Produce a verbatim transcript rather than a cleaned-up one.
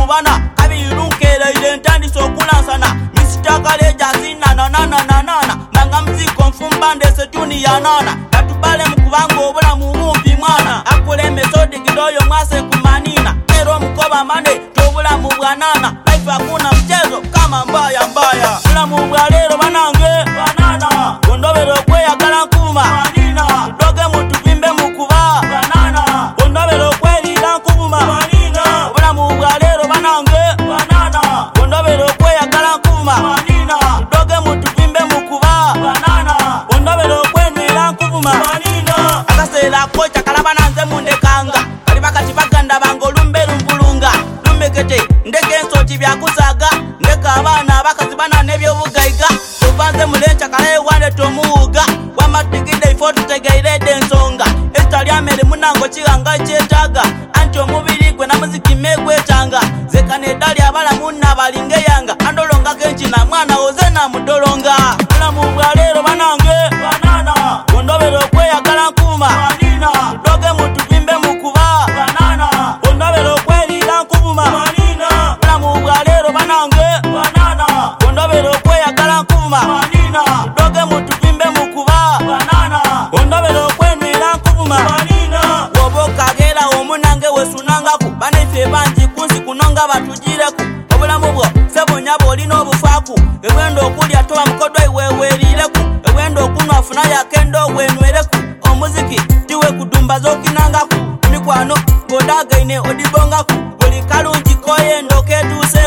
bana kabirunkera ile ntandi sokulansana misitaka leja zina na na na na na nanga mziko mfumbande setuni ya nana katubale mkubango obula mumumpi mwana akule mesodi kidoyo mwase kumanina ero mkoba mane tobula mubwanana life hakuna mchezo kama mbaya mbaya bula mubwalero banange banana ondobero kwe yakala nkuma manina doge mutu bimbe mukuba banana ondobero kwe lila nkuma manina bula mubwalero banange banana ondobero kwe yakala nkuma manina doge mutu bimbe mukuba banana ondobero kwe lila nkuma manina akasela kocha kalabana nze munde kanga kali bakati baganda bango lumberu mbulunga lumekete ndeke nsoti byakusaga ndeka abana bakazibana nebyo bugaiga tuvanze mulencha kale wande tomuuga wamatigide ifo tutegeirede ensonga estali amere munango chiganga chetaga anti omubiri gwe na muziki megwetanga zekane dali abala munna balinge yanga andolonga kenchi na mwana ozena mudolonga bula mubwalero banange banana ondobero kwe yakala nkuma manina doge mutu bimbe mukuba banana ondobero kwe lila nkuma manina bula mubwalero banange banana ondobero kwe yakala nkuma manina doge mutu bimbe mukuba banana ondobero kwe lila nkuma manina woboka gera omunange wesunangaku banefe banji kunsi kunonga batujireko obulamu bwo sebonya bolino obufaku ebwendo okulya toba mukodwa iwewerireku ebwendo okunwa afuna yakendo wenwereku omuziki tiwe kudumba zokinangaku mikwano godagaine odibongaku buli kalungi koye ndoke tuse